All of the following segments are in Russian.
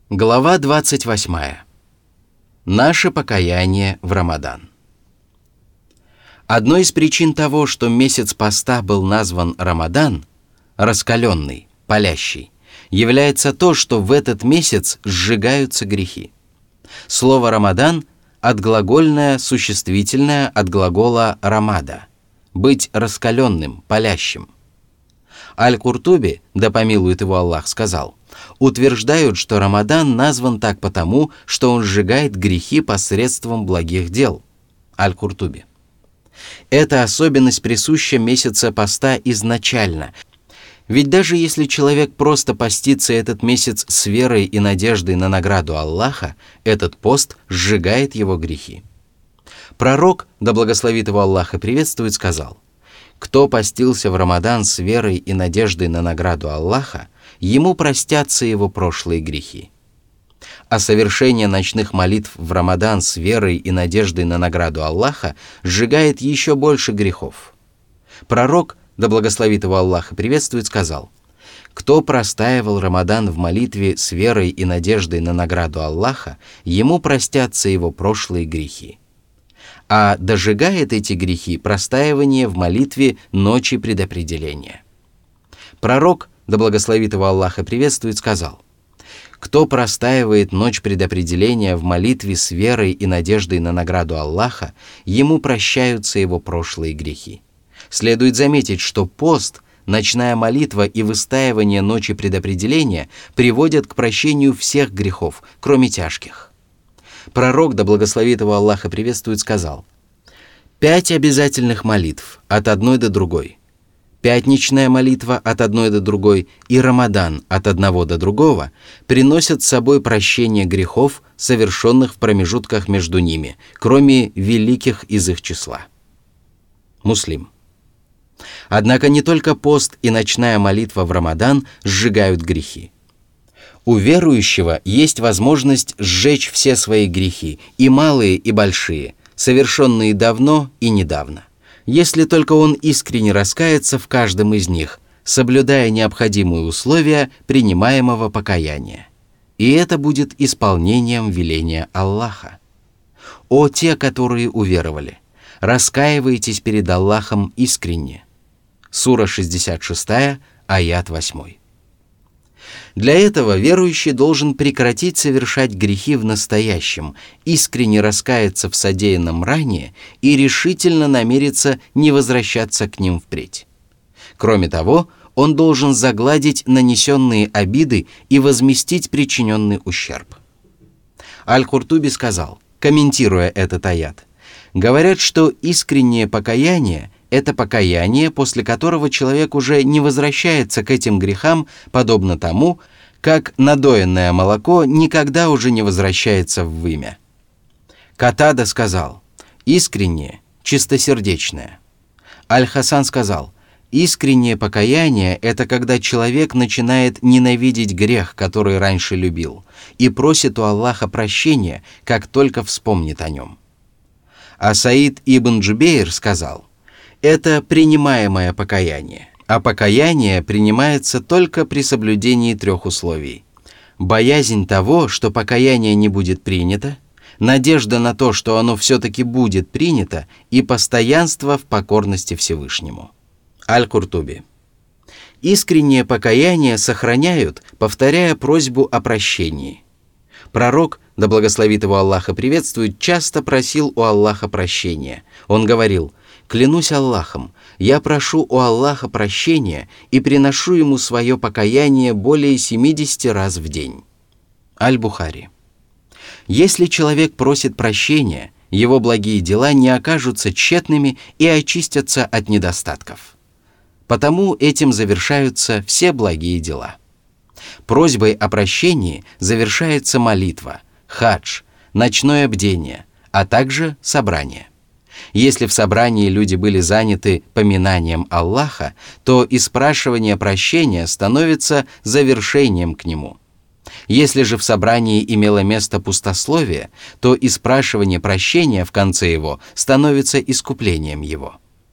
Глава 28. Наше покаяние в Рамадан. Одной из причин того, что месяц поста был назван Рамадан, раскаленный, палящий, является то, что в этот месяц сжигаются грехи. Слово «Рамадан» отглагольное существительное от глагола «рамада» – быть раскаленным, палящим. Аль-Куртуби, да помилует его Аллах, сказал: утверждают, что Рамадан назван так потому, что он сжигает грехи посредством благих дел. Аль-Куртуби. Эта особенность присуща месяца поста изначально. Ведь даже если человек просто постится этот месяц с верой и надеждой на награду Аллаха, этот пост сжигает его грехи. Пророк, да благословит его Аллах и приветствует, сказал: кто постился в Рамадан с верой и надеждой на награду Аллаха, ему простятся его прошлые грехи. А совершение ночных молитв в Рамадан с верой и надеждой на награду Аллаха сжигает еще больше грехов. Пророк, да благословит его Аллах и приветствует, сказал: кто простаивал Рамадан в молитве с верой и надеждой на награду Аллаха, ему простятся его прошлые грехи. А дожигает эти грехи простаивание в молитве ночи предопределения. Пророк, да благословит его Аллах и приветствует, сказал: кто простаивает ночь предопределения в молитве с верой и надеждой на награду Аллаха, ему прощаются его прошлые грехи. Следует заметить, что пост, ночная молитва и выстаивание ночи предопределения приводят к прощению всех грехов, кроме тяжких. Пророк, да благословит его Аллах и приветствует, сказал: 5 обязательных молитв от одной до другой, пятничная молитва от одной до другой и Рамадан от одного до другого приносят с собой прощение грехов, совершенных в промежутках между ними, кроме великих из их числа. Муслим. Однако не только пост и ночная молитва в Рамадан сжигают грехи. У верующего есть возможность сжечь все свои грехи, и малые, и большие, совершенные давно и недавно, если только он искренне раскается в каждом из них, соблюдая необходимые условия принимаемого покаяния. И это будет исполнением веления Аллаха. О те, которые уверовали, раскаивайтесь перед Аллахом искренне. Сура 66, аят 8. Для этого верующий должен прекратить совершать грехи в настоящем, искренне раскаяться в содеянном ранее и решительно намериться не возвращаться к ним впредь. Кроме того, он должен загладить нанесенные обиды и возместить причиненный ущерб. Аль-Куртуби сказал, комментируя этот аят: говорят, что искреннее покаяние – это покаяние, после которого человек уже не возвращается к этим грехам, подобно тому, как надоенное молоко никогда уже не возвращается в вымя. Катада сказал: искреннее, чистосердечное. Аль-Хасан сказал: искреннее покаяние – это когда человек начинает ненавидеть грех, который раньше любил, и просит у Аллаха прощения, как только вспомнит о нем. А Саид ибн Джубейр сказал: это принимаемое покаяние, а покаяние принимается только при соблюдении 3 условий: боязнь того, что покаяние не будет принято, надежда на то, что оно все-таки будет принято, и постоянство в покорности Всевышнему. Аль-Куртуби. Искреннее покаяние сохраняют, повторяя просьбу о прощении. Пророк, да благословит его Аллах и приветствует, часто просил у Аллаха прощения. Он говорил: клянусь Аллахом, я прошу у Аллаха прощения и приношу ему свое покаяние более 70 раз в день. Аль-Бухари. Если человек просит прощения, его благие дела не окажутся тщетными и очистятся от недостатков. Потому этим завершаются все благие дела. Просьбой о прощении завершается молитва, хадж, ночное бдение, а также собрание. Если в собрании люди были заняты поминанием Аллаха, то и спрашивание прощения становится завершением к нему. Если же в собрании имело место пустословие, то и спрашивание прощения в конце его становится искуплением его.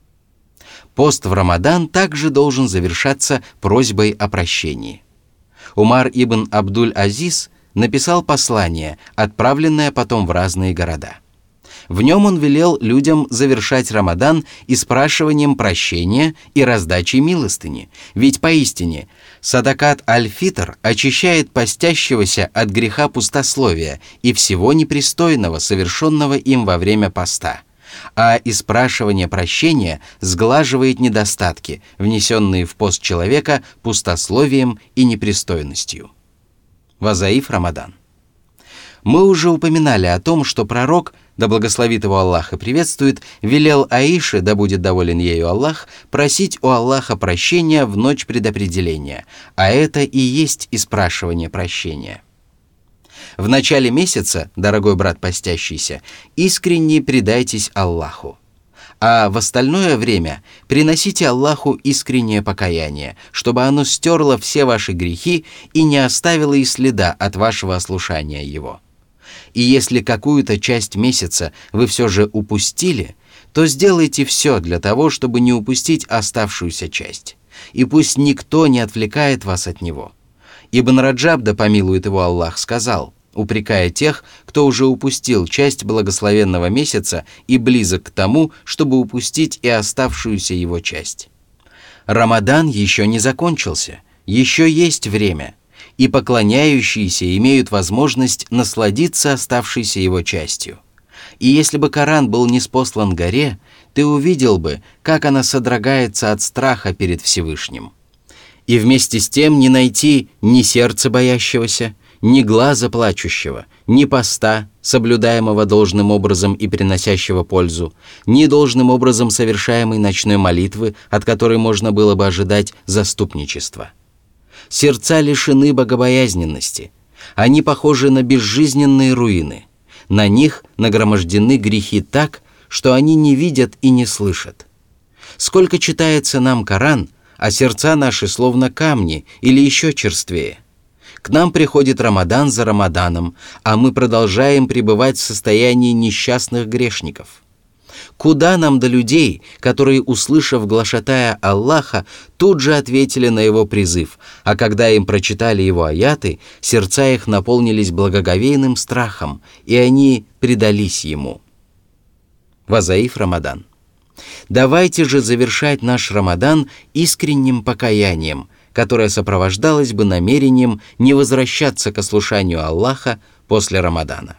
Пост в Рамадан также должен завершаться просьбой о прощении. Умар ибн Абдуль-Азиз, написал послание, отправленное потом в разные города. В нем он велел людям завершать Рамадан испрашиванием прощения и раздачей милостыни, ведь поистине садакат аль-фитр очищает постящегося от греха пустословия и всего непристойного, совершенного им во время поста, а испрашивание прощения сглаживает недостатки, внесенные в пост человека пустословием и непристойностью. Вазаиф Рамадан. Мы уже упоминали о том, что пророк, да благословит его Аллах и приветствует, велел Аише, да будет доволен ею Аллах, просить у Аллаха прощения в ночь предопределения, а это и есть испрашивание прощения. В начале месяца, дорогой брат постящийся, искренне предайтесь Аллаху, а в остальное время приносите Аллаху искреннее покаяние, чтобы оно стерло все ваши грехи и не оставило и следа от вашего ослушания Его. И если какую-то часть месяца вы все же упустили, то сделайте все для того, чтобы не упустить оставшуюся часть. И пусть никто не отвлекает вас от него. Ибн Раджаб, да помилует его Аллах, сказал, упрекая тех, кто уже упустил часть благословенного месяца и близок к тому, чтобы упустить и оставшуюся его часть. Рамадан еще не закончился, еще есть время, и поклоняющиеся имеют возможность насладиться оставшейся его частью. И если бы Коран был ниспослан горе, ты увидел бы, как она содрогается от страха перед Всевышним. И вместе с тем не найти ни сердца боящегося, ни глаза плачущего, ни поста, соблюдаемого должным образом и приносящего пользу, ни должным образом совершаемой ночной молитвы, от которой можно было бы ожидать заступничества. Сердца лишены богобоязненности, они похожи на безжизненные руины, на них нагромождены грехи так, что они не видят и не слышат. Сколько читается нам Коран, а сердца наши словно камни или еще черствее. К нам приходит Рамадан за Рамаданом, а мы продолжаем пребывать в состоянии несчастных грешников. Куда нам до людей, которые, услышав глашатая Аллаха, тут же ответили на его призыв, а когда им прочитали его аяты, сердца их наполнились благоговейным страхом, и они предались ему. Вазаиф Рамадан. Давайте же завершать наш Рамадан искренним покаянием, которое сопровождалось бы намерением не возвращаться к ослушанию Аллаха после Рамадана.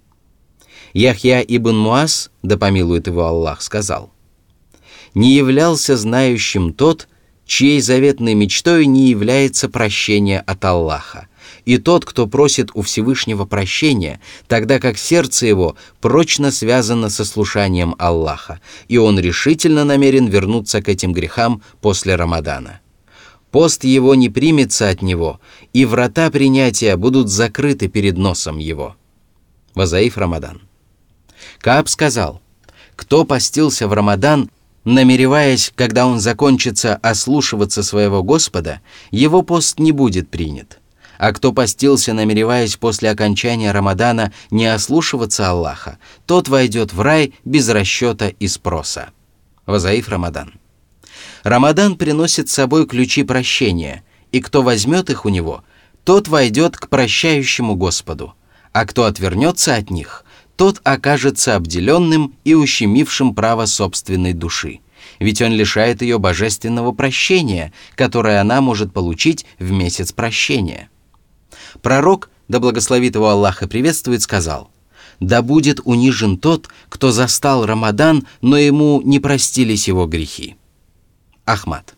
Яхья ибн Муаз, да помилует его Аллах, сказал: «Не являлся знающим тот, чьей заветной мечтой не является прощение от Аллаха, и тот, кто просит у Всевышнего прощения, тогда как сердце его прочно связано со слушанием Аллаха, и он решительно намерен вернуться к этим грехам после Рамадана. Пост его не примется от него, и врата принятия будут закрыты перед носом его». Вазаиф Рамадан. Кааб сказал: «Кто постился в Рамадан, намереваясь, когда он закончится, ослушиваться своего Господа, его пост не будет принят. А кто постился, намереваясь после окончания Рамадана не ослушиваться Аллаха, тот войдет в рай без расчета и спроса». Вазаиф Рамадан. Рамадан приносит с собой ключи прощения, и кто возьмет их у него, тот войдет к прощающему Господу, а кто отвернется от них, тот окажется обделенным и ущемившим право собственной души, ведь он лишает ее божественного прощения, которое она может получить в месяц прощения. Пророк, да благословит его Аллах и приветствует, сказал: «Да будет унижен тот, кто застал Рамадан, но ему не простились его грехи». Ахмад.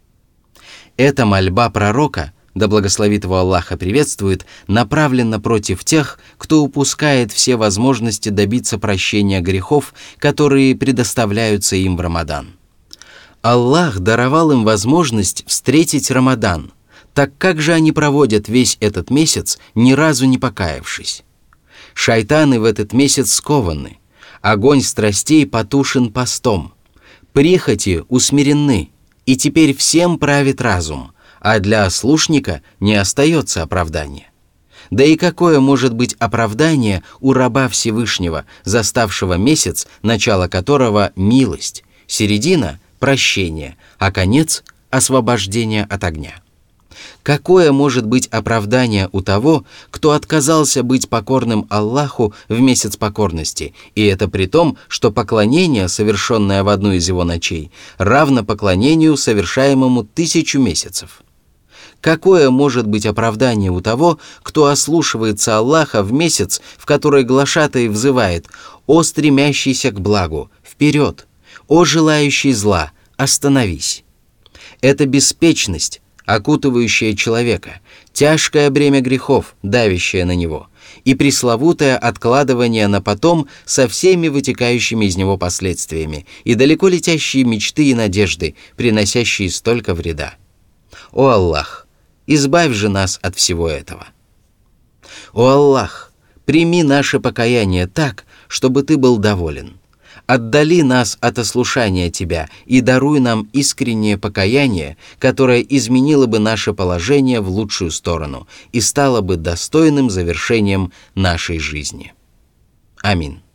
Эта мольба пророка, да благословит его Аллах и приветствует, направлена против тех, кто упускает все возможности добиться прощения грехов, которые предоставляются им в Рамадан. Аллах даровал им возможность встретить Рамадан, так как же они проводят весь этот месяц, ни разу не покаявшись? Шайтаны в этот месяц скованы, огонь страстей потушен постом, прихоти усмирены, и теперь всем правит разум, а для ослушника не остается оправдания. Да и какое может быть оправдание у раба Всевышнего, заставшего месяц, начало которого – милость, середина – прощение, а конец – освобождение от огня? Какое может быть оправдание у того, кто отказался быть покорным Аллаху в месяц покорности, и это при том, что поклонение, совершенное в одну из его ночей, равно поклонению, совершаемому 1000 месяцев? Какое может быть оправдание у того, кто ослушивается Аллаха в месяц, в который глашатай взывает: «О стремящийся к благу, вперед! О желающий зла, остановись!» Это беспечность, окутывающая человека, тяжкое бремя грехов, давящее на него, и пресловутое откладывание на потом со всеми вытекающими из него последствиями, и далеко летящие мечты и надежды, приносящие столько вреда. О Аллах, избавь же нас от всего этого. О Аллах, прими наше покаяние так, чтобы Ты был доволен. Отдали нас от ослушания Тебя и даруй нам искреннее покаяние, которое изменило бы наше положение в лучшую сторону и стало бы достойным завершением нашей жизни. Аминь.